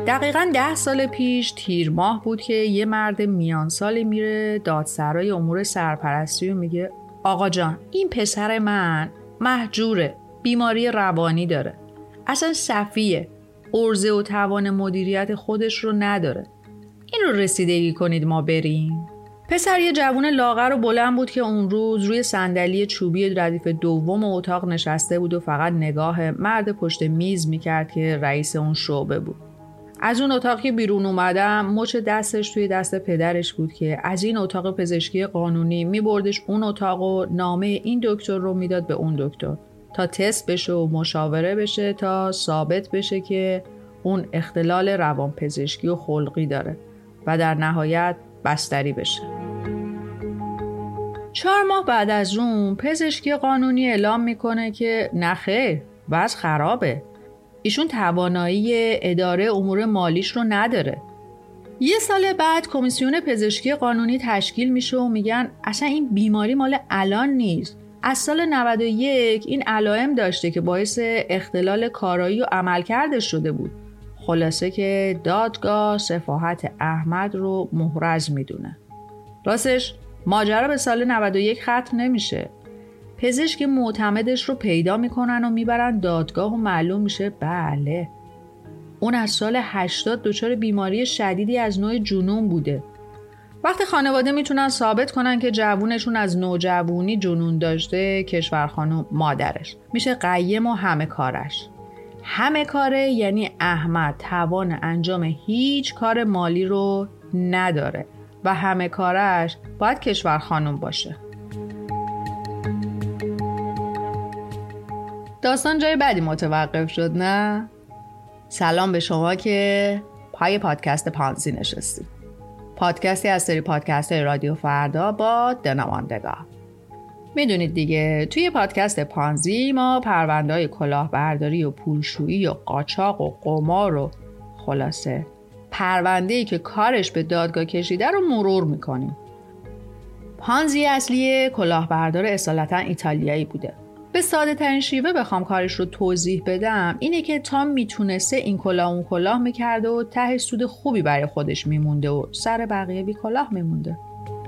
دقیقاً 10 سال پیش تیر ماه بود که یه مرد میان سالی میره دادسرای امور سرپرستی و میگه آقا جان این پسر من مهجوره، بیماری روانی داره، اصلا سفیه، عرضه و توان مدیریت خودش رو نداره، این رو رسیدگی کنید ما بریم. پسر یه جوون لاغر و بلند بود که اون روز روی صندلی چوبی ردیف دوم اتاق نشسته بود و فقط نگاه مرد پشت میز میکرد که رئیس اون شعبه بود. از اون اتاق که بیرون اومدم مچ دستش توی دست پدرش بود که از این اتاق پزشکی قانونی میبردش اون اتاق و نامه این دکتر رو میداد به اون دکتر تا تست بشه و مشاوره بشه تا ثابت بشه که اون اختلال روانپزشکی و خلقی داره و در نهایت بستری بشه. 4 ماه بعد از اون پزشکی قانونی اعلام میکنه که نخیر، وضع خرابه. ایشون توانایی اداره امور مالیش رو نداره. 1 سال بعد کمیسیون پزشکی قانونی تشکیل میشه و میگن اصلا این بیماری مال الان نیست. از سال 91 این علائم داشته که باعث اختلال کارایی و عملکردش شده بود. خلاصه که دادگاه سفاهت احمد رو محرز میدونه. راستش ماجرا به سال 91 ختم نمیشه. پزشک معتمدش رو پیدا میکنن و میبرن دادگاه و معلوم میشه بله اون از سال 80 دچار بیماری شدیدی از نوع جنون بوده. وقتی خانواده میتونن ثابت کنن که جوونشون از نوجوانی جنون داشته، کشورخانم مادرش میشه قیم و همه کارش. همه کاره یعنی احمد توان انجام هیچ کار مالی رو نداره و همه کارش باید کشورخانم باشه. داستان جای بدی متوقف شد نه؟ سلام به شما که پای پادکست پانزی نشستید. پادکستی از سری پادکست رادیو فردا با دنوانده. میدونید دیگه توی پادکست پانزی ما پرونده‌های کلاهبرداری و پولشویی و قاچاق و قمار و خلاصه پرونده‌ای که کارش به دادگاه کشیده رو مرور میکنیم. پانزی اصلی کلاهبردار اصالتا ایتالیایی بوده. به ساده ترین شیوه بخوام کارش رو توضیح بدم اینه که تا میتونسته این کلاه اون کلاه میکرده و ته سود خوبی برای خودش میمونده و سر بقیه بی کلاه میمونده.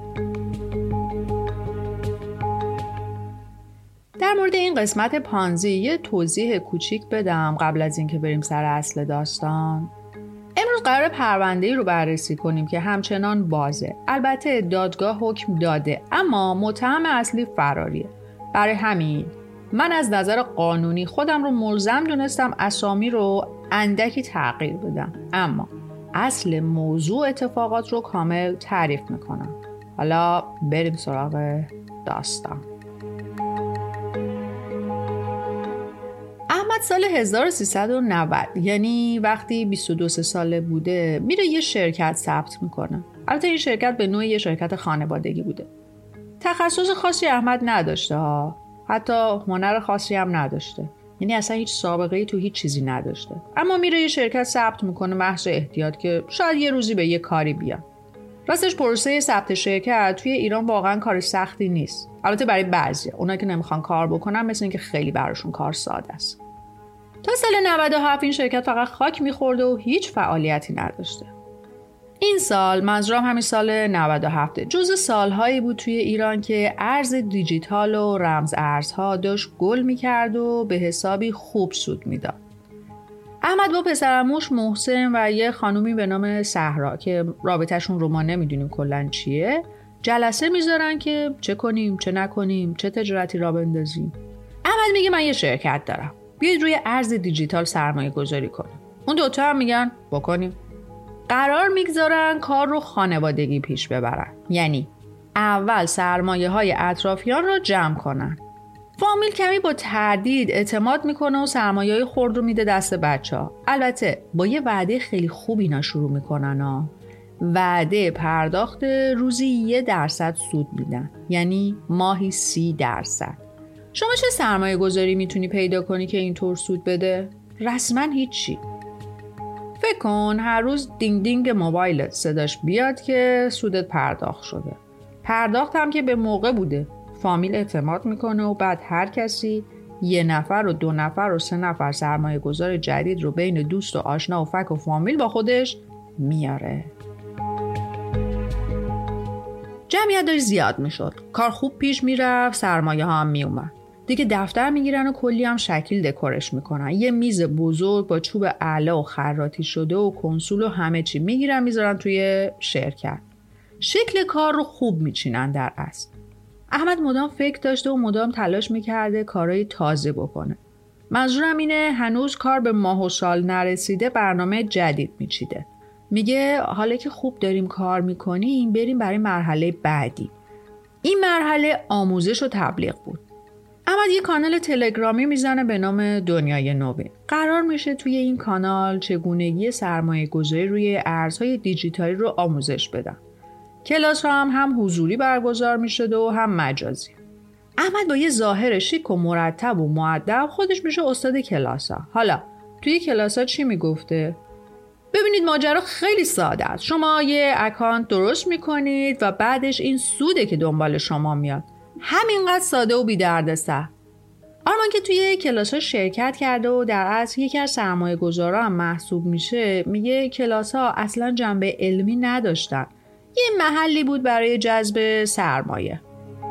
در مورد این قسمت پانزی یه توضیح کوچیک بدم قبل از اینکه بریم سر اصل داستان. امروز قرار پرونده‌ای رو بررسی کنیم که همچنان بازه. البته دادگاه حکم داده اما متهم اصلی فراریه. برای همین من از نظر قانونی خودم رو ملزم دونستم اسامی رو اندکی تغییر بدم، اما اصل موضوع اتفاقات رو کامل تعریف میکنم. حالا بریم سراغ داستان. احمد سال 1390 یعنی وقتی 22 ساله بوده میره یه شرکت ثبت میکنه. البته این شرکت به نوعی یه شرکت خانوادگی بوده. تخصص خاصی احمد نداشته ها. حتی هنر خاصی هم نداشته. یعنی اصلا هیچ سابقه‌ای تو هیچ چیزی نداشته. اما میره یه شرکت ثبت میکنه محض احتیاط که شاید یه روزی به یه کاری بیاد. راستش پروسه ثبت شرکت توی ایران واقعا کار سختی نیست. البته برای بعضیا، اونایی که نمیخوان کار بکنن مثل اینکه خیلی براشون کار ساده است. تا سال 97 این شرکت فقط خاک میخورده و هیچ فعالیتی نداشته. این سال منظورم همین سال 97 جزو سالهایی بود توی ایران که ارز دیجیتال و رمز ارزها داشت گل میکرد و به حسابی خوب سود میداد. احمد با پسرعموش محسن و یه خانومی به نام صحرا که رابطه‌شون رو ما نمیدونیم کلاً چیه جلسه میذارن که چه کنیم چه نکنیم چه تجارتی را بندازیم. احمد میگه من یه شرکت دارم، بیاید روی ارز دیجیتال سرمایه گذاری کنیم. اون دوتا هم میگن بکنیم. قرار میگذارن کار رو خانوادگی پیش ببرن، یعنی اول سرمایه های اطرافیان رو جمع کنن. فامیل کمی با تردید اعتماد میکنه و سرمایه های خرد رو میده دست بچه ها. البته با یه وعده خیلی خوب اینا شروع میکنن ها. وعده پرداخت روزی 1% سود میدن، یعنی ماهی 30%. شما چه سرمایه گذاری میتونی پیدا کنی که اینطور سود بده؟ رسما هیچی. فکر کن هر روز دینگ دینگ موبایلت صداش بیاد که سودت پرداخت شده. پرداخت هم که به موقع بوده. فامیل اعتماد میکنه و بعد هر کسی 1 نفر و 2 نفر و 3 نفر سرمایه گذار جدید رو بین دوست و آشنا و فک و فامیل با خودش میاره. جمعیت داشت زیاد میشد. کار خوب پیش میرفت، سرمایه ها هم میومد. دیگه دفتر میگیرن و کلی هم شکل دکورش میکنن. یه میز بزرگ با چوب اعلا و خراطی شده و کنسول و همه چی میگیرن میذارن توی شرکت. شکل کار رو خوب میچینن در اصل. احمد مدام فکر داشته و مدام تلاش میکرده کارهای تازه بکنه. منظورم اینه هنوز کار به ماه و سال نرسیده برنامه جدید میچیده. میگه حالا که خوب داریم کار میکنیم بریم برای مرحله بعدی. این مرحله آموزش و تبلیغ بود. احمد یه کانال تلگرامی میزنه به نام دنیای نوین. قرار میشه توی این کانال چگونگی سرمایه گذاری روی ارزهای دیجیتالی رو آموزش بدن. کلاس ها هم حضوری برگزار میشده و هم مجازی. احمد با یه ظاهر شیک و مرتب و مؤدب خودش میشه استاد کلاس ها. حالا توی کلاس ها چی میگفته؟ ببینید ماجرا خیلی ساده است. شما یه اکانت درست میکنید و بعدش این سوده که دنبال شما میاد. همینقدر ساده و بی دردسر. آرمان که توی کلاس‌ها شرکت کرده و در اصل یکی از سرمایه‌گذارا هم محسوب میشه، میگه کلاس‌ها اصلاً جنبه علمی نداشتن. یه محلی بود برای جذب سرمایه.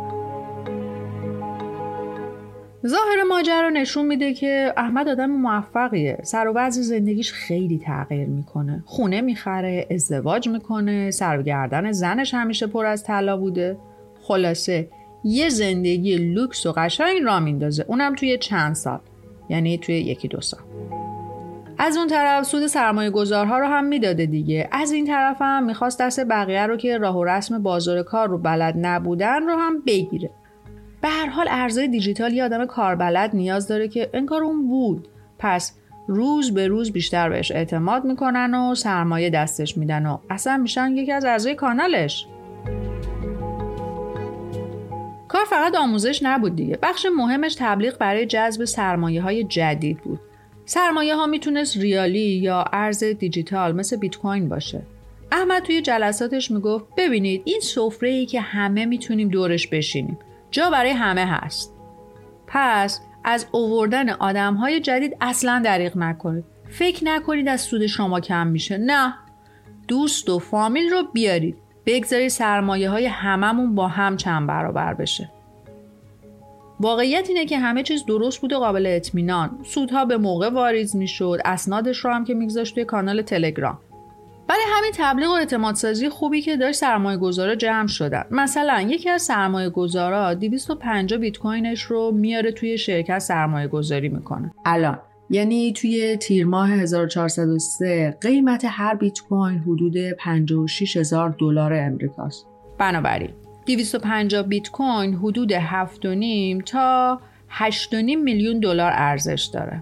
ظاهر ماجرا نشون میده که احمد آدم موفقیه. سر و وضع زندگیش خیلی تغییر میکنه. خونه میخره، ازدواج میکنه، سر و گردن زنش همیشه پر از طلا بوده. خلاصه یه زندگی لوکس و قشنگ راه میندازه، اونم توی چند سال، یعنی توی 1-2 سال. از اون طرف سود سرمایه گذارها رو هم میداده دیگه. از این طرف هم میخواست دست بقیه رو که راه و رسم بازار کار رو بلد نبودن رو هم بگیره. به هر حال ارزهای دیجیتال یه آدم کاربلد نیاز داره که انگار اون بود. پس روز به روز بیشتر بهش اعتماد میکنن و سرمایه دستش میدن و اصلا میشن یکی از اعضای کانالش. کار فقط آموزش نبود دیگه. بخش مهمش تبلیغ برای جذب سرمایه‌های جدید بود. سرمایه‌ها میتونست ریالی یا ارز دیجیتال مثل بیت کوین باشه. احمد توی جلساتش میگفت ببینید این سفره‌ای که همه میتونیم دورش بشینیم. جا برای همه هست. پس از آوردن آدم‌های جدید اصلاً دریغ نکنید. فکر نکنید از سود شما کم میشه. نه. دوست و فامیل رو بیارید. بگذاری سرمایه‌های هممون با هم چند برابر بشه. واقعیت اینه که همه چیز درست بود و قابل اطمینان. سودها به موقع واریز میشد، اسنادش رو هم که میگذاشت توی کانال تلگرام. برای همین تبلیغ و اعتمادسازی خوبی که داشت سرمایه‌گذارا جمع شدن. مثلا یکی از سرمایه‌گذارا 250 بیت کوینش رو میاره توی شرکت سرمایه‌گذاری میکنه. الان یعنی توی تیر ماه 1403 قیمت هر بیت کوین حدود $56,000 امریکاست. بنابراین 250 بیت کوین حدود 7.5 تا 8.5 میلیون دلار ارزش داره.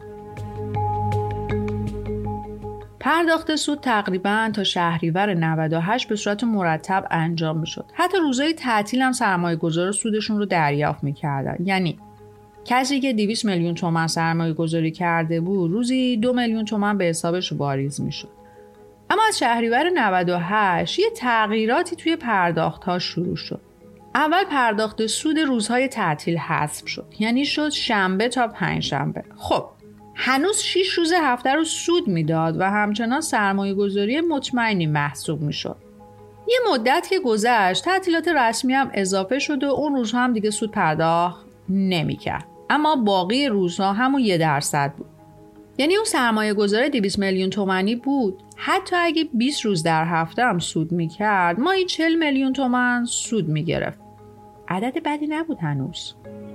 پرداخت سود تقریباً تا شهریور 98 به صورت مرتب انجام میشد. حتی روزهای تعطیل هم سرمایه‌گذارا سودشون رو دریافت می‌کردن. یعنی کسی که 200 میلیون تومان سرمایه گذاری کرده بود روزی 2 میلیون تومان به حسابش واریز میشد. اما از شهریور 98 یه تغییراتی توی پرداخت‌ها شروع شد. اول پرداخت سود روزهای تعطیل حذف شد. یعنی شد شنبه تا پنجشنبه. خب هنوز 6 روز هفته رو سود میداد و همچنان سرمایه گذاری مطمئنی محسوب میشد. یه مدت که گذشت تعطیلات رسمی هم اضافه شد و اون روزها هم دیگه سود پرداخت نمی‌کرد. اما باقی روزها همون 1% بود. یعنی اون سرمایه گذاره 200 میلیون تومانی بود. حتی اگه 20 روز در هفته هم سود میکرد ماهی 40 میلیون تومان سود میگرفت. عدد بدی نبود هنوز.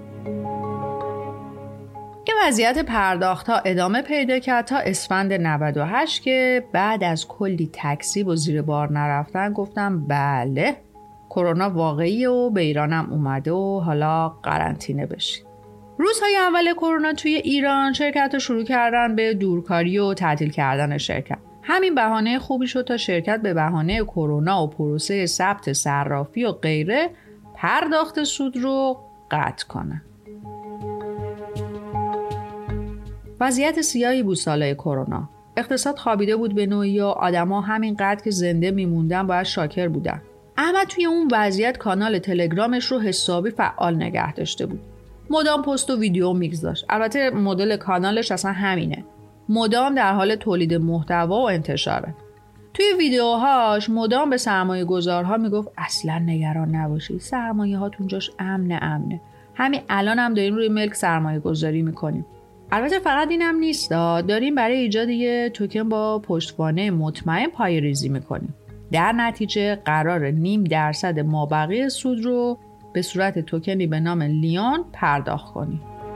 که وضعیت پرداخت ها ادامه پیدا کرد تا اسفند 98 که بعد از کلی تکذیب و زیر بار نرفتن گفتم بله کرونا واقعیه و به ایرانم اومده و حالا قرنطینه بشید. روزهای اول کرونا توی ایران شرکت‌ها شروع کردن به دورکاری و تعطیل کردن شرکت. همین بهانه خوبی شد تا شرکت به بهانه کرونا و پروسه ثبت صرافی و غیره پرداخت سود رو قطع کنه. وضعیت سیاهی بود سالهای کرونا. اقتصاد خوابیده بود به نوعی و آدما همینقدر که زنده میموندن باید شاکر بودن. احمد توی اون وضعیت کانال تلگرامش رو حسابی فعال نگه داشته بود. مدام پست و ویدیو میگذاشت. البته مدل کانالش اصلا همینه، مدام در حال تولید محتوا و انتشاره. توی ویدیوهاش مدام به سرمایه گذارها میگفت اصلا نگران نباشید، سرمایه هاتون جاش امنه. همین الان هم داریم روی ملک سرمایه گذاری میکنیم. البته فقط اینم نیست، داریم برای ایجاد یه توکن با پشتوانه مطمئن پایه‌ریزی میکنیم. در نتیجه قرار 0.5% مابقی سود رو به صورت توکنی به نام لیون پرداخت کنیم.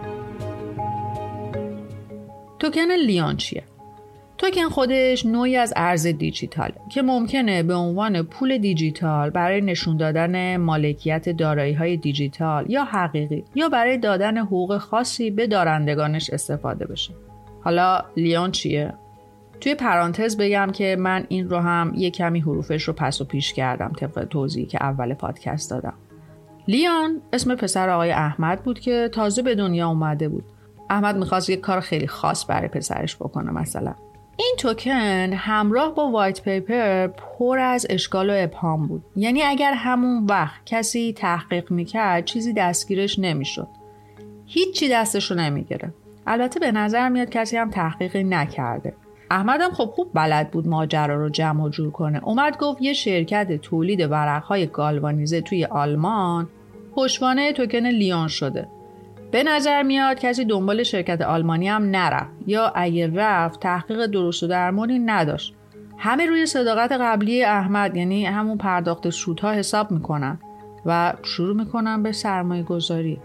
توکن لیون چیه؟ توکن خودش نوعی از ارز دیجیتاله که ممکنه به عنوان پول دیجیتال برای نشون دادن مالکیت دارایی‌های دیجیتال یا حقیقی یا برای دادن حقوق خاصی به دارندگانش استفاده بشه. حالا لیون چیه؟ توی پرانتز بگم که من این رو هم یک کمی حروفش رو پس و پیش کردم طبق توضیحی که اول پادکست دادم. لیون اسم پسر آقای احمد بود که تازه به دنیا اومده بود. احمد می‌خواست یک کار خیلی خاص برای پسرش بکنه. مثلا این توکن همراه با وایت پیپر پر از اشکال و ابهام بود. یعنی اگر همون وقت کسی تحقیق میکرد چیزی دستگیرش نمیشد. هیچی دستش رو نمیگیره. البته به نظر میاد کسی هم تحقیقی نکرده. احمد هم خب خوب بلد بود ماجرا رو جمع و جور کنه. اومد گفت یه شرکت تولید ورقهای گالوانیزه توی آلمان پشتوانه توکن لیون شده. به نظر میاد کسی دنبال شرکت آلمانی هم نرفت، یا اگه رفت تحقیق درست و درمانی نداشت. همه روی صداقت قبلی احمد، یعنی همون پرداخت سودها حساب میکنن و شروع میکنن به سرمایه گذاری.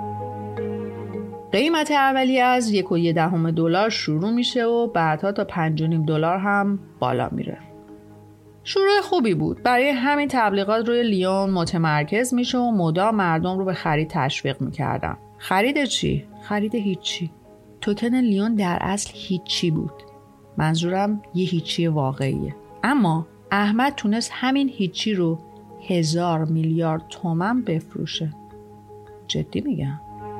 قیمت اولیه از $1.1 شروع میشه و بعدها تا $5.5 هم بالا میره. شروع خوبی بود. برای همین تبلیغات روی لیون متمرکز میشه و مدام مردم رو به خرید تشویق میکردن. خرید چی؟ خرید هیچی. توکن لیون در اصل هیچی بود. منظورم یه هیچی واقعیه. اما احمد تونست همین هیچی رو 1000 میلیارد تومان بفروشه. جدی میگم.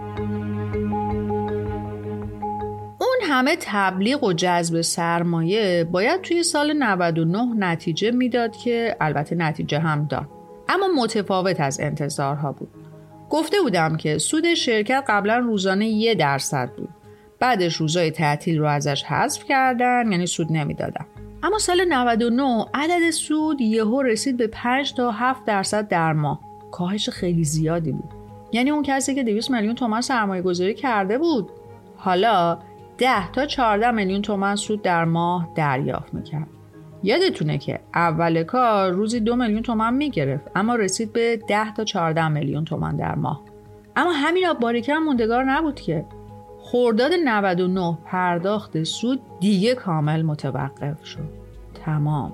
اون همه تبلیغ و جذب سرمایه باید توی سال 99 نتیجه میداد که البته نتیجه هم داد، اما متفاوت از انتظارها بود. گفته بودم که سود شرکت قبلا روزانه 1% بود. بعدش روزای تعطیل رو ازش حذف کردن، یعنی سود نمیدادن. اما سال 99 عدد سود یهو رسید به 5 تا 7% در ماه. کاهش خیلی زیادی بود. یعنی اون کسی که 200 میلیون تومان سرمایه گذاری کرده بود حالا 10 تا 14 میلیون تومان سود در ماه دریافت میکرد. یادتونه که اول کار روزی 2 میلیون تومان میگرفت، اما رسید به 10 تا 14 میلیون تومان در ماه. اما همین باریکه هم موندگار نبود که خرداد 99 پرداخت سود دیگه کامل متوقف شد. تمام.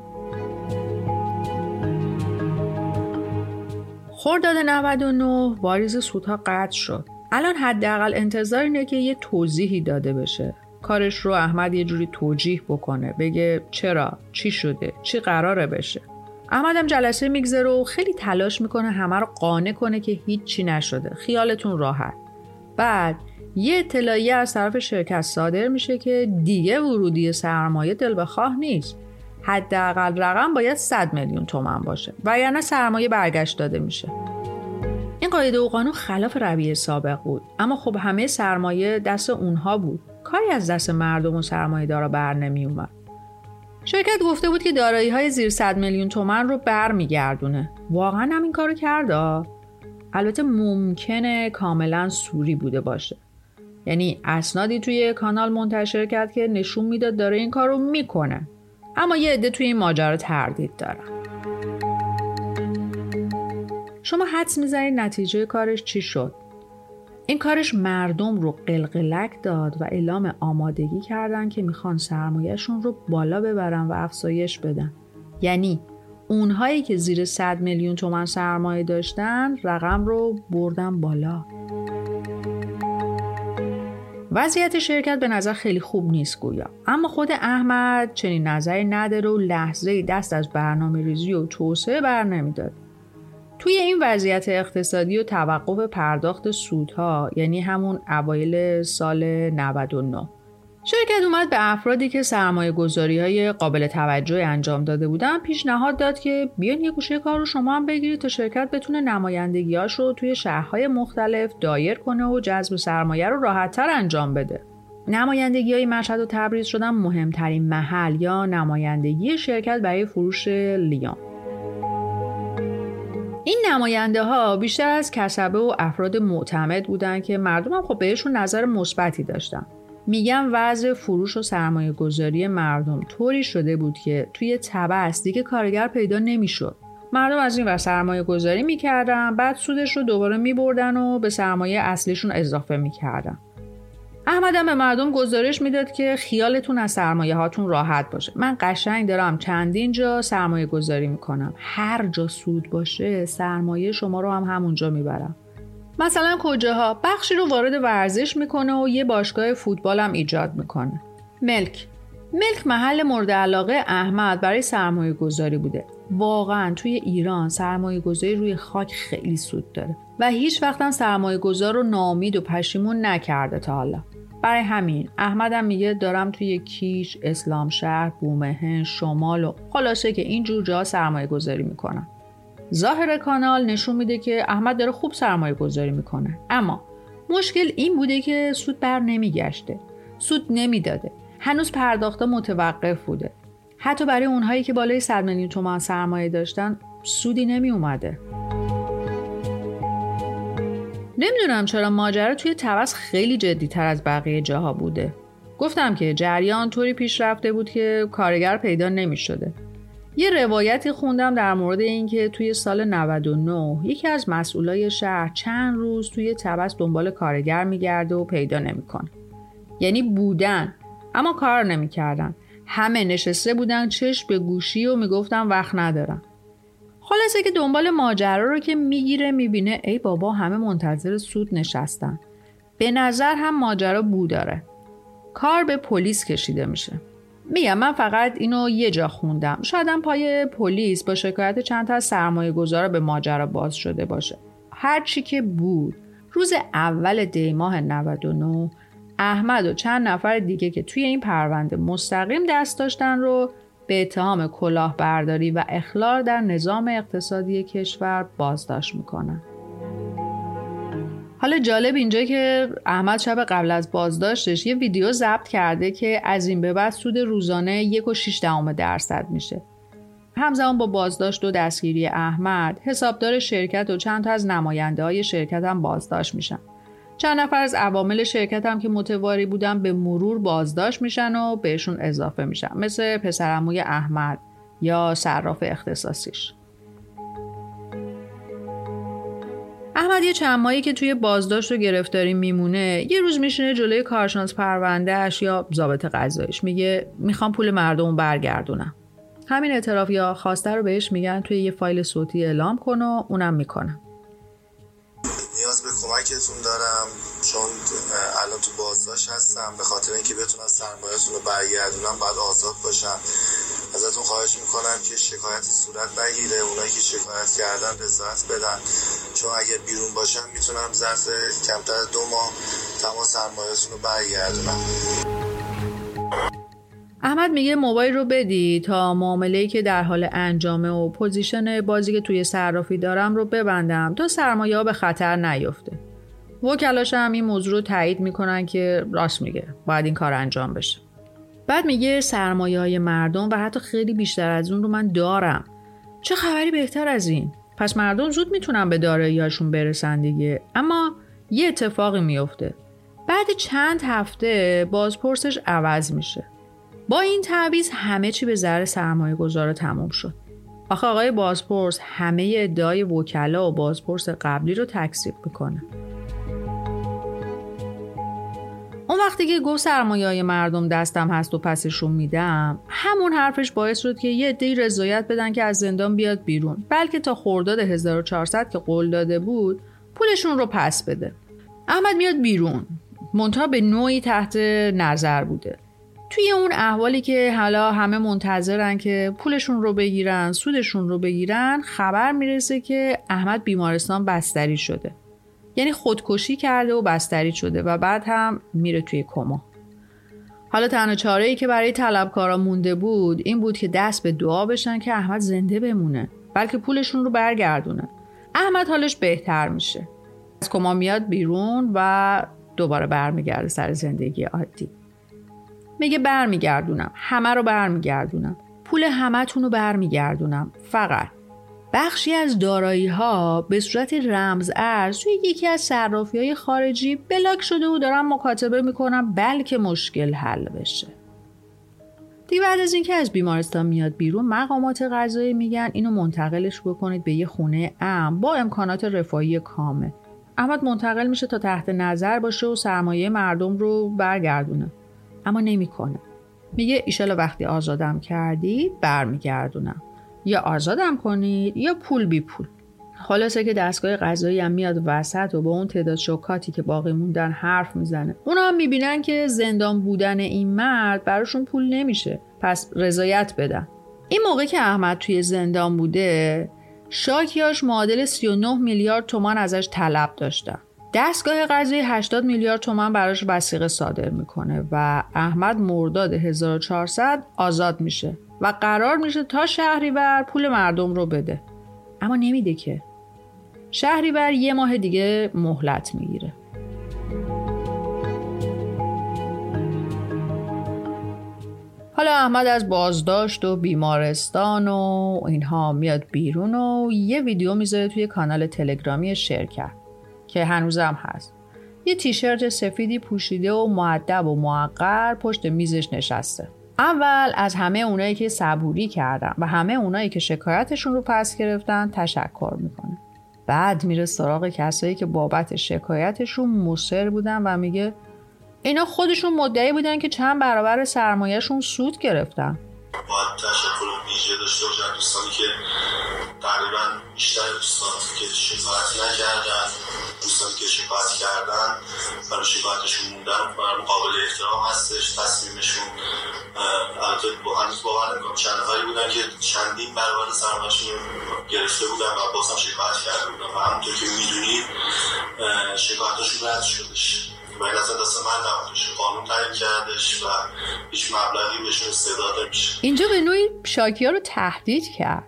خرداد 99 واریز سودها قطع شد. الان حداقل انتظار اینه که یه توضیحی داده بشه. کارش رو احمد یه جوری توجیه بکنه، بگه چرا، چی شده، چی قراره بشه. احمد هم جلسه میگذره و خیلی تلاش میکنه همه رو قانع کنه که هیچ چی نشده، خیالتون راحت. بعد یه اطلاعیه از طرف شرکت صادر میشه که دیگه ورودی سرمایه دل بخواه نیست. حداقل رقم باید 100 میلیون تومان باشه و یعنی سرمایه برگشت داده میشه. این قاعده و قانون خلاف رویه سابق بود، اما خب همه سرمایه دست اونها بود. کاری از دست مردم و سرمایه‌دارا بر نمی اومد. شرکت گفته بود که دارایی‌های زیر 100 میلیون تومان رو برمیگردونه. واقعا هم این کارو کرد. البته ممکنه کاملا سوری بوده باشه. یعنی اسنادی توی کانال منتشر کرد که نشون میداد داره این کارو میکنه. اما یه عده توی این ماجرا تردید دارن. شما حدس میزنید نتیجه کارش چی شد؟ این کارش مردم رو قلقلک داد و اعلام آمادگی کردن که میخوان سرمایه‌شون رو بالا ببرن و افزایش بدن. یعنی اونهایی که زیر 100 میلیون تومان سرمایه داشتن رقم رو بردن بالا. وضعیت شرکت به نظر خیلی خوب نیست گویا، اما خود احمد چنین نظری نداره و لحظه‌ای دست از برنامه‌ریزی و توسعه بر نمی‌داره. توی این وضعیت اقتصادی و توقف پرداخت سودها، یعنی همون اوایل سال 99، شرکت اومد به افرادی که سرمایه‌گذاری‌های قابل توجهی انجام داده بودن پیشنهاد داد که بیان یه گوشه کار رو شما هم بگیرید تا شرکت بتونه نمایندگی‌هاش رو توی شهرهای مختلف دایر کنه و جذب سرمایه رو راحت‌تر انجام بده. نمایندگی‌های مشهد و تبریز شدن مهمترین محل یا نمایندگی شرکت برای فروش لیام. این نماینده ها بیشتر از کسبه و افراد معتمد بودن که مردم هم خب بهشون نظر مثبتی داشتن. میگم وضع فروش و سرمایه گذاری مردم طوری شده بود که توی تبس دیگه کارگر پیدا نمیشد. مردم از این ور سرمایه گذاری میکردن، بعد سودش رو دوباره میبردن و به سرمایه اصلیشون اضافه میکردن. احمد هم به مردم گزارش میداد که خیالتون از سرمایه هاتون راحت باشه. من قشنگ دارم چندین جا سرمایه گذاری میکنم. هر جا سود باشه سرمایه شما رو هم همونجا میبرم. مثلا کجاها؟ بخشی رو وارد ورزش میکنه و یه باشگاه فوتبال هم ایجاد میکنه. ملک محل مورد علاقه احمد برای سرمایه گذاری بوده. واقعا توی ایران سرمایه گذاری روی خاک خیلی سود داره و هیچ وقت هم سرمایه گذار رو ناامید و پشیمون نکرده تا حالا. برای همین احمدم میگه دارم توی کیش، اسلام شهر، بومهن، شمال و خلاصه که این جور جا سرمایه گذاری میکنم. ظاهر کانال نشون میده که احمد داره خوب سرمایه گذاری میکنه، اما مشکل این بوده که سود بر نمیگشته، سود نمیداده، هنوز پرداخت متوقف بوده. حتی برای اونهایی که بالای 100 میلیون تومان سرمایه داشتن سودی نمی اومده. نمیدونم چرا ماجرا توی طبس خیلی جدی تر از بقیه جاها بوده. گفتم که جریان طوری پیش رفته بود که کارگر پیدا نمی شده. یه روایتی خوندم در مورد این که توی سال 99 یکی از مسئولای شهر چند روز توی طبس دنبال کارگر میگرده و پیدا نمیکنه. یعنی بودن اما کار نمیکردن. همه نشسته بودن چشم به گوشی و میگفتن وقت ندارم. خلاصه که دنبال ماجرا رو که میگیره میبینه ای بابا همه منتظر سود نشستن. به نظر هم ماجرا بو داره. کار به پلیس کشیده میشه. میگم من فقط اینو یه جا خوندم. شاید هم پای پلیس با شکایت چند تا از سرمایه گذارا به ماجرا باز شده باشه. هر چی که بود روز اول دی ماه 99 احمد و چند نفر دیگه که توی این پرونده مستقیم دست داشتن رو به اتهام کلاهبرداری و اخلال در نظام اقتصادی کشور بازداشت میکنن. حالا جالب اینجا که احمد شب قبل از بازداشتش یه ویدیو ضبط کرده که از این به بعد سود روزانه 1.6% میشه. همزمان با بازداشت و دستگیری احمد، حسابدار شرکت و چند تا از نماینده‌های شرکت هم بازداشت میشن. چند نفر از عوامل شرکت هم که متواری بودن به مرور بازداشت میشن و بهشون اضافه میشن، مثل پسرعموی احمد یا صراف اختصاصیش. احمد یه چند ماهی که توی بازداشت و گرفتاری میمونه، یه روز میشینه جلوی کارشناس پروندهش یا ضابط قضاییش، میگه میخوام پول مردم برگردونم. همین اعتراف یا خواسته رو بهش میگن توی یه فایل صوتی اعلام کن و اونم میکنه. نیاز به کمکتون دارم چون الان تو بازداشت هستم، به خاطر اینکه بتونم سرمایه‌تون رو برگردونم باید آزاد باشم. ازتون خواهش میکنم که شکایتی صورت نگیره، اونایی که شکایت کردن رضایت بدن، چون اگر بیرون باشم میتونم ظرف کمتر 2 ماه تمام سرمایه‌تون رو برگردونم. احمد میگه موبایل رو بدی تا معامله‌ای که در حال انجامه و پوزیشن بازی که توی صرافی دارم رو ببندم تا سرمایه‌ها به خطر نیفته. وکلاش هم این موضوع رو تایید میکنن که راست میگه، باید این کار انجام بشه. بعد میگه سرمایه‌های مردم و حتی خیلی بیشتر از اون رو من دارم. چه خبری بهتر از این؟ پس مردم زود میتونن به دارایی‌هاشون برسن دیگه. اما یه اتفاقی میفته. بعد چند هفته بازپرسش عوض میشه. با این تعویض همه چی به ضرر سرمایه‌گذار تموم شد. آخه آقای بازپرس همه ادعای وکلا و بازپرس قبلی رو تکذیب میکنه. اون وقتی که گفت سرمایه‌های مردم دستم هست و پسشون میدم، همون حرفش باعث شد که یه عده‌ای رضایت بدن که از زندان بیاد بیرون، بلکه تا خرداد 1400 که قول داده بود پولشون رو پس بده. احمد میاد بیرون، منتها به نوعی تحت نظر بوده. توی اون احوالی که حالا همه منتظرن که پولشون رو بگیرن، سودشون رو بگیرن، خبر میرسه که احمد بیمارستان بستری شده. یعنی خودکشی کرده و بستری شده و بعد هم میره توی کما. حالا تنها چاره‌ای که برای طلبکارا مونده بود این بود که دست به دعا بشن که احمد زنده بمونه، بلکه پولشون رو برگردونه. احمد حالش بهتر میشه، از کما میاد بیرون و دوباره برمیگرده سر زندگی عادی. میگه برمیگردونم، همه رو برمیگردونم، پول همتون رو برمیگردونم، فقط بخشی از دارایی‌ها به صورت رمز ارز توی یکی از صرافی‌های خارجی بلاک شده و دارم مکاتبه میکنم بلکه مشکل حل بشه. دیگه بعد از اینکه از بیمارستان میاد بیرون مقامات قضایی میگن اینو منتقلش بکنید به یه خونه امن با امکانات رفاهی کامل. احمد منتقل میشه تا تحت نظر باشه و سرمایه مردم رو برگردونه، اما نمیکنه. میگه ایشالا وقتی آزادم کردید برمیگردونم، یا آزادم کنید یا پول بی پول. خلاصه که دستگاه قضایی هم میاد وسط و با اون تعداد شکاتی که باقی موندن حرف میزنه. اونا هم میبینن که زندان بودن این مرد براشون پول نمیشه، پس رضایت بدن. این موقع که احمد توی زندان بوده شاکیاش معادل 39 میلیارد تومان ازش طلب داشتن. دستگاه قضایی 80 میلیارد تومان براش وثیقه صادر میکنه و احمد مرداد 1400 آزاد میشه و قرار میشه تا شهریور پول مردم رو بده، اما نمیده که. شهریور 1 ماه دیگه مهلت میگیره. حالا احمد از بازداشت و بیمارستان و اینها میاد بیرون و یه ویدیو میذاره توی کانال تلگرامی شرکت که هنوزم هست. یه تیشرت سفیدی پوشیده و مؤدب و موقر پشت میزش نشسته. اول از همه اونایی که صبوری کردن و همه اونایی که شکایتشون رو پس گرفتن تشکر میکنه. بعد میره سراغ کسایی که بابت شکایتشون مصر بودن و میگه اینا خودشون مدعی بودن که چند برابر سرمایه‌شون سود گرفتن. باید تشکر ویژه داشته باشم دوستانی که تقریبا بیشتر دوستان که شکایت نکردن، دوستانی که شکایت کردن برای شکایتشون موندن قابل احترام هستش. تصمیمشون البته هنوز باور نمی‌کنم چند نفری بودن که چندین برابر سرمایه‌شون گرفته بودن و بازم شکایت کرده بودن و همونطور که میدونید شکایتشون رد شدش و این اصلا دست من نبودش، قانون تعیین کردش و هیچ مبلغی بهشون استعداد نمیشه. اینجا به نوعی شاکی‌ها رو تهدید کرد.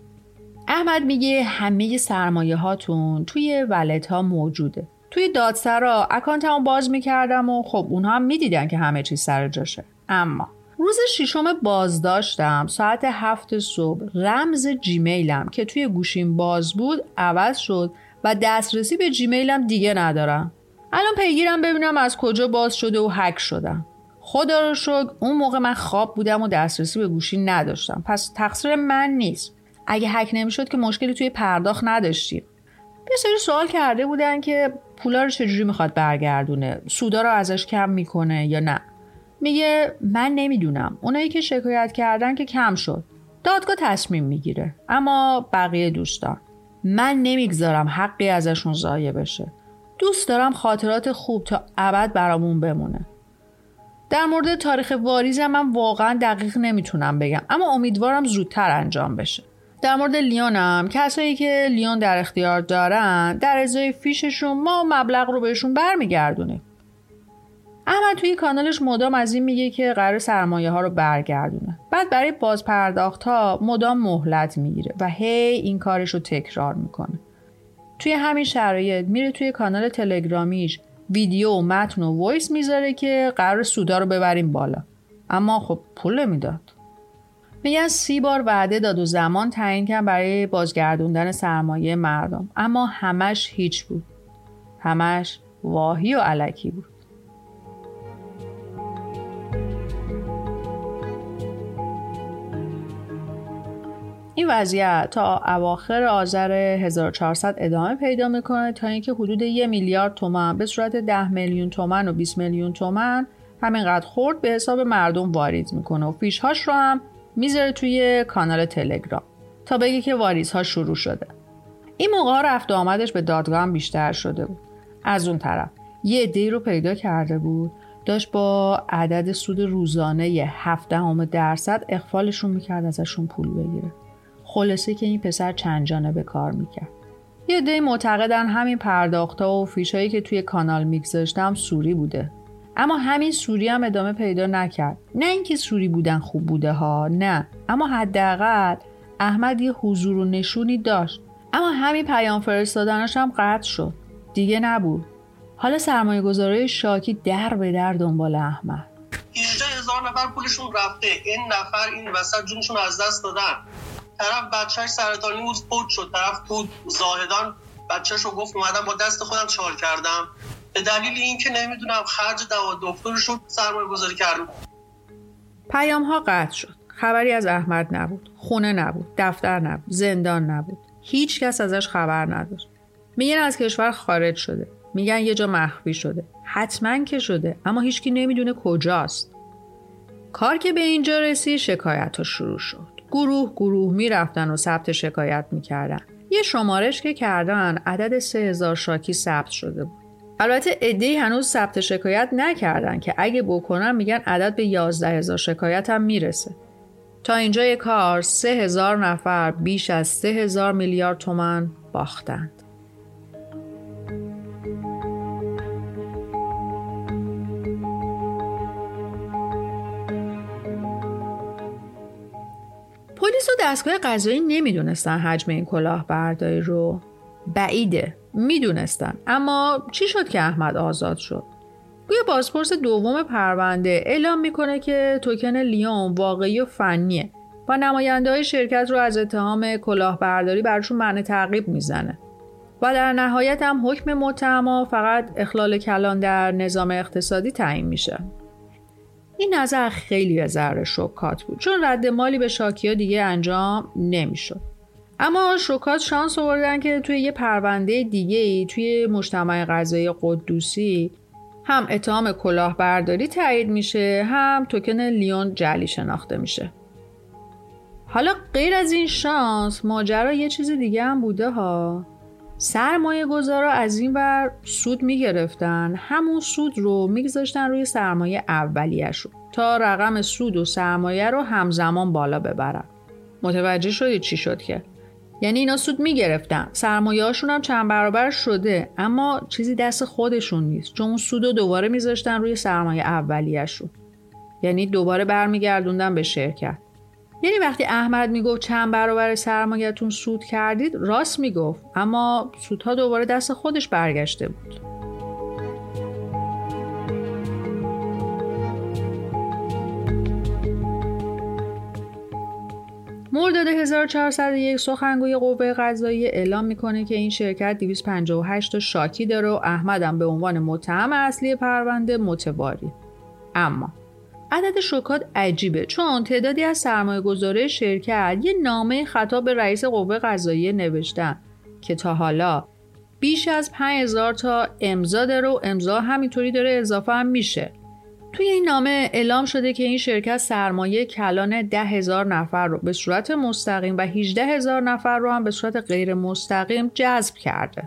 احمد میگه همه سرمایه هاتون توی ولت ها موجوده. توی دادسرا اکانتمو باز میکردم و خب اونها هم میدیدن که همه چیز سر جاشه. اما روز 6 بازداشتم ساعت 7 صبح رمز جیمیلم که توی گوشیم باز بود عوض شد و دسترسی به جیمیلم دیگه ندارم. الان پیگیرم ببینم از کجا باز شده و هک شدم. خدا رو شکر اون موقع من خواب بودم و دسترسی به گوشی نداشتم، پس تقصیر من نیست. اگه هک نمیشد که مشکلی توی پرداخت نداشتیم. یه سری سوال کرده بودن که پولا رو چجوری میخواد برگردونه، سودا رو ازش کم میکنه یا نه. میگه من نمیدونم، اونایی که شکایت کردن که کم شد، دادگاه تصمیم میگیره، اما بقیه دوستان من نمیگذارم حقی ازشون ضایع بشه. دوست دارم خاطرات خوب تا ابد برامون بمونه. در مورد تاریخ واریزم من واقعا دقیق نمیتونم بگم، اما امیدوارم زودتر انجام بشه. در مورد لیونم کسایی که لیون در اختیار دارن در ازای فیششون ما مبلغ رو بهشون برمیگردونیم. احمد توی کانالش مدام از این میگه که قرار سرمایه ها رو برگردونه. بعد برای بازپرداخت ها مدام مهلت میگیره و هی این کارش رو تکرار میکنه. توی همین شرایط میره توی کانال تلگرامیش ویدیو و متن و وایس میذاره که قرار سودا رو ببریم بالا، اما خب پول نمیداد. میگن 30 بار وعده داد و زمان تعیین کرد برای بازگردوندن سرمایه مردم، اما همش هیچ بود. همش واهی و الکی بود. این وضعیت تا اواخر آذر 1400 ادامه پیدا میکنه تا اینکه حدود 1 میلیارد تومان به صورت 10 میلیون تومان و 20 میلیون تومان همینقدر خورد به حساب مردم واریز میکنه و فیشهاش رو هم میذاره توی کانال تلگرام تا بگه که واریزها شروع شده. این موقع رفت و آمدش به دادگاه هم بیشتر شده بود. از اون طرف یه عده‌ای رو پیدا کرده بود داشت با عدد سود روزانه 0.7% اغفالشون میکرد ازشون پول بگیره. خلاصه که این پسر چند جانبه کار میکرد. یه عده معتقدن همین پرداخت‌ها و فیشایی که توی کانال میگذاشتم سوری بوده. اما همین سوری هم ادامه پیدا نکرد. نه اینکه سوری بودن خوب بوده ها، نه، اما حداقل احمد یه حضور و نشونی داشت. اما همین پیام فرستادنش هم قطع شد، دیگه نبود. حالا سرمایه گذارای شاکی در به در دنبال احمد. 18,000 نفر پولشون رفته، این نفر این وسط جونشون از دست دادن. طرف بچهش سرطانی بود فوت شد، طرف تو زاهدان بچه‌شو گفت اومدم با دست خودم چال کردم به دلیل اینکه نمیدونم خرج دوا دکترشو سرمایه گذاری کردم. پیام ها قطع شد. خبری از احمد نبود، خونه نبود، دفتر نبود، زندان نبود. هیچ کس ازش خبر نداشت. میگن از کشور خارج شده، میگن یه جا مخفی شده. حتما که شده، اما هیچکی نمیدونه کجاست. کار که به اینجا رسید شکایت ها شروع شد. گروه میرفتن و ثبت شکایت میکردن. یه شمارش که کردن عدد 3000 شاکی ثبت شده بود. البته عده‌ای هنوز ثبت شکایت نکردن که اگه بکنن میگن عدد به 11,000 شکایت هم میرسه. تا اینجای کار 3000 نفر بیش از 3000 میلیارد تومان باختند. پلیس و دستگاه قضایی نمیدونستن حجم این کلاهبرداری رو. بعیده، میدونستن. اما چی شد که احمد آزاد شد؟ گویا بازپرس دوم پرونده اعلام میکنه که توکن لیون واقعی و فنیه و نماینده های شرکت رو از اتهام کلاهبرداری براشون منع تعقیب میزنه و در نهایت هم حکم متهم فقط اخلال کلان در نظام اقتصادی تعیین میشه. این نظر خیلی ذره شوکات بود، چون رد مالی به شاکیا دیگه انجام نمیشد. اما شوکات شانس آوردن که توی یه پرونده دیگه‌ای توی مجتمع قضایی قدوسی هم اتهام کلاهبرداری تایید میشه، هم توکن لیون جعلی شناخته میشه. حالا غیر از این شانس ماجرا یه چیز دیگه هم بوده ها. سرمایه گذارا از این ور سود میگرفتن، همون سود رو میگذاشتن روی سرمایه اولیه‌شون تا رقم سود و سرمایه رو همزمان بالا ببرن. متوجه شدید چی شد که؟ یعنی اینا سود میگرفتن، سرمایه هاشون هم چند برابر شده، اما چیزی دست خودشون نیست، چون اون سود رو دوباره میذاشتن روی سرمایه اولیه‌شون. یعنی دوباره برمیگردوندن به شرکت. یعنی وقتی احمد میگفت چند برابر سرمایه‌تون سود کردید، راست میگفت، اما سودها دوباره دست خودش برگشته بود. مرداد 1401 سخنگوی قوه قضاییه اعلام میکنه که این شرکت 258 تا شاکی داره و احمد هم به عنوان متهم اصلی پرونده متواری. اما عدد شوکات عجیبه، چون تعدادی از سرمایه‌گذارای شرکت یه نامه خطاب به رئیس قوه قضاییه نوشتن که تا حالا بیش از 5000 تا امضا داره و امضا همینطوری داره اضافه هم میشه. توی این نامه اعلام شده که این شرکت سرمایه کلان 10,000 نفر رو به صورت مستقیم و 18,000 نفر رو هم به صورت غیر مستقیم جذب کرده.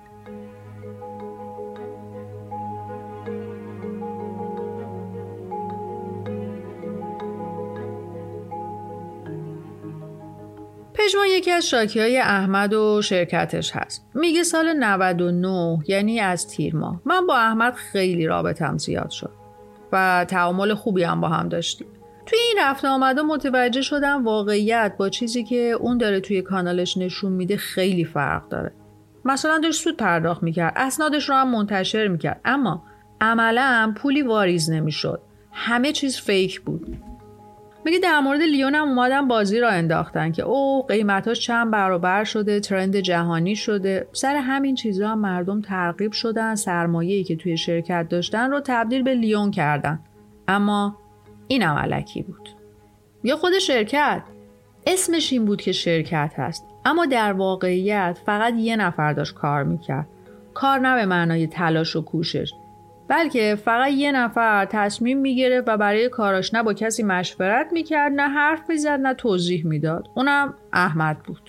پژمان یکی از شاکی‌های احمد و شرکتش هست. میگه سال 99 یعنی از تیر ماه من با احمد خیلی رابطم زیاد شد و تعامل خوبی هم با هم داشتیم. توی این رفت آمده متوجه شدم واقعیت با چیزی که اون داره توی کانالش نشون میده خیلی فرق داره. مثلا داشت سود پرداخت میکرد، اسنادش رو هم منتشر میکرد، اما عملاً پولی واریز نمیشد. همه چیز فیک بود. میگه در مورد لیون هم اومدن بازی را انداختن که قیمتاش چند برابر شده، ترند جهانی شده. سر همین چیزا هم مردم ترغیب شدن، سرمایه‌ای که توی شرکت داشتن رو تبدیل به لیون کردن. اما این هم الکی بود. یا خود شرکت اسمش این بود که شرکت هست، اما در واقعیت فقط یه نفر داشت کار میکرد. کار نه به معنای تلاش و کوشش، بلکه فقط یه نفر تصمیم میگرفت و برای کاراش نه با کسی مشورت میکرد، نه حرف میزد، نه توضیح میداد. اونم احمد بود.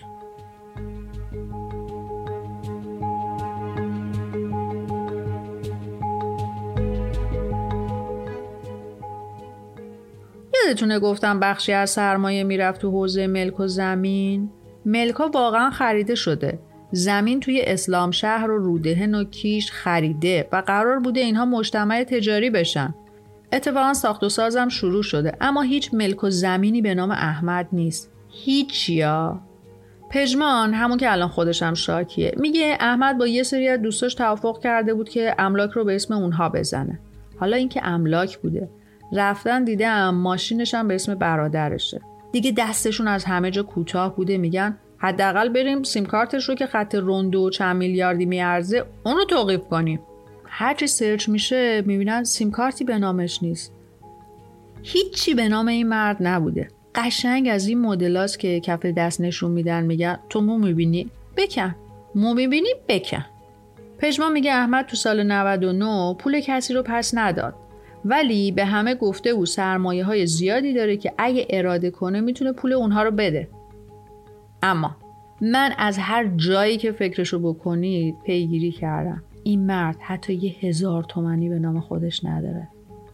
یادتونه گفتم بخشی از سرمایه میرفت تو حوزه ملک و زمین؟ ملکا واقعا خریده شده. زمین توی اسلام شهر و رودهن و کیش خریده و قرار بوده اینها مجتمع تجاری بشن. اتفاقا ساخت و سازم شروع شده، اما هیچ ملک و زمینی به نام احمد نیست. هیچیا. پژمان، همون که الان خودش هم شاکیه، میگه احمد با یه سری از دوستاش توافق کرده بود که املاک رو به اسم اونها بزنه. حالا این که املاک بوده، رفتن دیدم ماشینش هم به اسم برادرشه. دیگه دستشون از همه جا کوتاه بوده، میگن حداقل بریم سیم کارتش رو که خط رونده و چند میلیاردی میارزه اون رو توقیف کنیم. هرچی سرچ میشه میبینن سیم کارتی به نامش نیست. هیچی به نام این مرد نبوده. قشنگ از این مدلاست که کف دست نشون میدن، میگن تو مو میبینی؟ بکن. مو میبینی؟ بکن. پژمان میگه احمد تو سال 99 پول کسی رو پس نداد، ولی به همه گفته بود سرمایه های زیادی داره که اگه اراده کنه میتونه پول اونها رو بده. اما من از هر جایی که فکرشو بکنید پیگیری کردم، این مرد حتی 1000 تومانی به نام خودش نداره.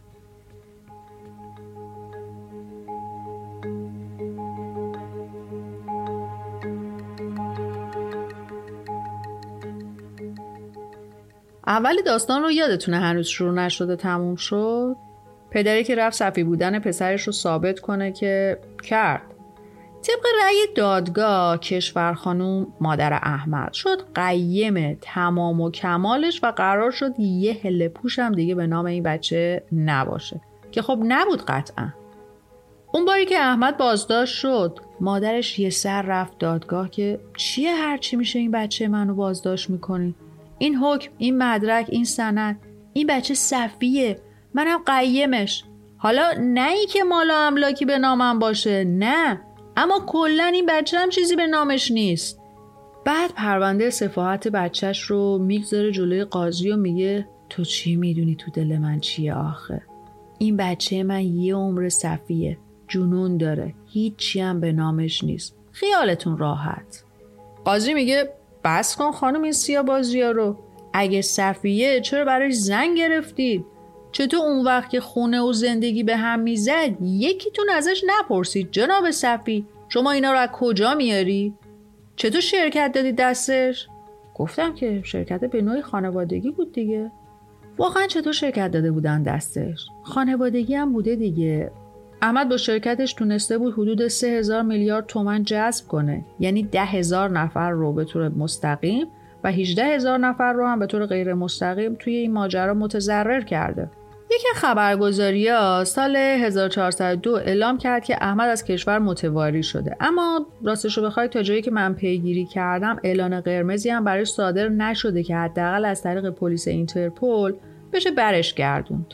اولی داستان رو یادتونه هنوز شروع نشده تموم شد؟ پدری که رفت صفی بودن پسرش رو ثابت کنه که کرد. طبق رأی دادگاه کشور خانوم مادر احمد شد قیم تمام و کمالش و قرار شد یه هله پوش هم دیگه به نام این بچه نباشه که خب نبود قطعا. اون باری که احمد بازداشت شد مادرش یه سر رفت دادگاه که چیه هرچی میشه این بچه منو بازداشت میکنی؟ این حکم، این مدرک، این سند، این بچه صفیه، منم قیمش. حالا نه ای که مال و املاکی به نامم باشه، نه، اما کلن این بچه هم چیزی به نامش نیست. بعد پرونده سفاحت بچهش رو میگذاره جلوی قاضی و میگه تو چی میدونی تو دل من چیه آخه؟ این بچه من یه عمر صفیه، جنون داره، هیچی هم به نامش نیست، خیالتون راحت. قاضی میگه بس کن خانم این سیاه‌بازی‌ها رو، اگه صفیه چرا براش زن گرفتید؟ چطور اون وقت که خونه و زندگی به هم میزد یکیتون ازش نپرسید جناب صفی شما اینا رو از کجا میاری؟ چطور شرکت دادی دستش؟ گفتم که شرکت به نوعی خانوادگی بود دیگه. واقعا چطور شرکت داده بودن دستش؟ خانوادگی هم بوده دیگه. احمد با شرکتش تونسته بود حدود 3000 میلیارد تومان جذب کنه، یعنی 10,000 نفر رو به طور مستقیم و 18,000 نفر رو هم به طور غیر مستقیم توی این ماجرا متضرر کرده. یکی خبرگزاری‌ها سال 1402 اعلام کرد که احمد از کشور متواری شده، اما راستش رو بخوای تا جایی که من پیگیری کردم اعلان قرمزی هم برای صادر نشده که حداقل از طریق پلیس اینترپل بشه برش گردوند.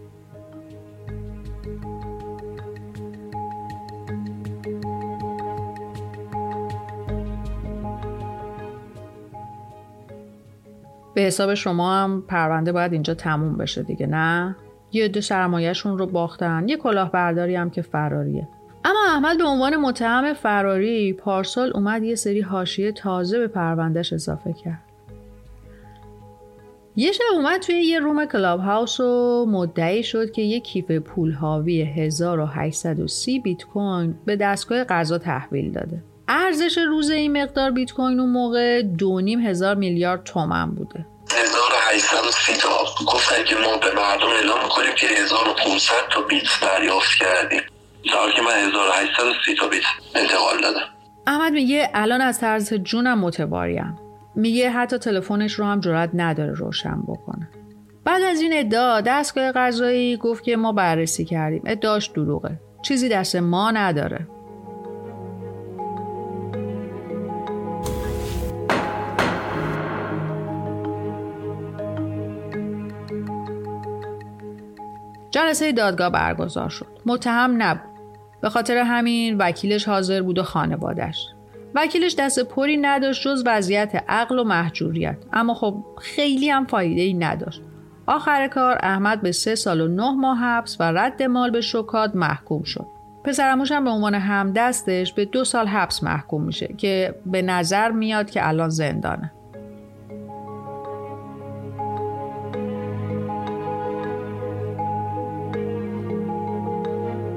به حساب شما هم پرونده باید اینجا تموم بشه دیگه، نه؟ یه عده سرمایه‌شون رو باختن، یه کلاهبرداری هم که فراریه. اما احمد به عنوان متهم فراری پارسال اومد یه سری حاشیه تازه به پروندهش اضافه کرد. یه شب اومد توی یه روم کلاب هاوس و مدعی شد که یه کیف پول حاوی 1830 بیت کوین به دستگاه قضا تحویل داده. ارزش روز این مقدار بیت کوین اون موقع 2,500 میلیارد تومان بوده. 1830 تا گفتن که ما به مردم اعلام می‌کنیم که 1500 تا بیت دریافت کردیم. در که من 1830 تا بیت انتقال دادم. احمد میگه الان از طرز جونم متواریم. میگه حتی تلفنش رو هم جرئت نداره روشن بکنه. بعد از این ادعا دستگاه قضایی گفت که ما بررسی کردیم. ادعاش دروغه. چیزی دست ما نداره. جلسه دادگاه برگزار شد. متهم نبود. به خاطر همین وکیلش حاضر بود و خانواده‌اش. وکیلش دست پری نداشت جز وضعیت عقل و محجوریت، اما خب خیلی هم فایده‌ای نداشت. آخر کار احمد به 3 سال و 9 ماه حبس و رد مال به شوکات محکوم شد. پسرعموش هم به عنوان همدستش به 2 سال حبس محکوم میشه که به نظر میاد که الان زندانه.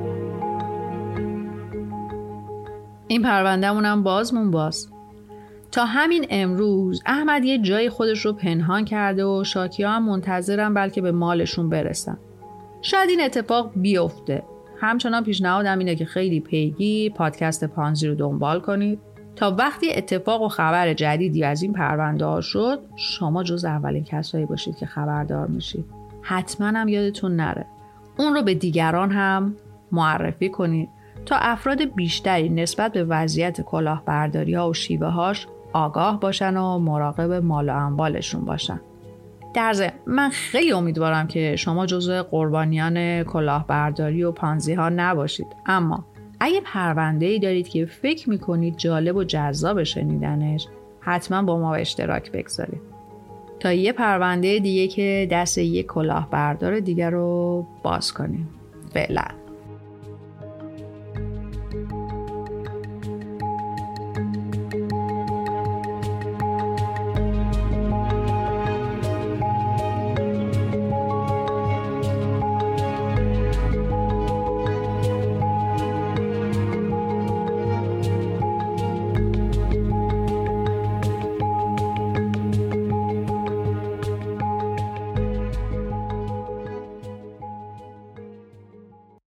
این پرونده‌مون هم باز. تا همین امروز احمد یه جای خودش رو پنهان کرده و شاکی‌ها هم منتظرن بلکه به مالشون برسن. شاید این اتفاق بیفته. همچنان پیشنهادم اینه که خیلی پیگیر پادکست پانزی رو دنبال کنید تا وقتی اتفاق و خبر جدیدی از این پرونده ها شد شما جز اولین کسایی باشید که خبردار میشید. حتما هم یادتون نره اون رو به دیگران هم معرفی کنید تا افراد بیشتری نسبت به وضعیت کلاهبرداری ها و شیوه هاش آگاه باشن و مراقب مال و اموالشون باشن. در ضمن من خیلی امیدوارم که شما جزو قربانیان کلاهبرداری و پانزی ها نباشید، اما اگه پرونده‌ای دارید که فکر میکنید جالب و جذاب شنیدنش حتما با ما به اشتراک بگذارید تا یه پرونده دیگه که دست یک کلاهبردار دیگر رو باز کنیم. فعلا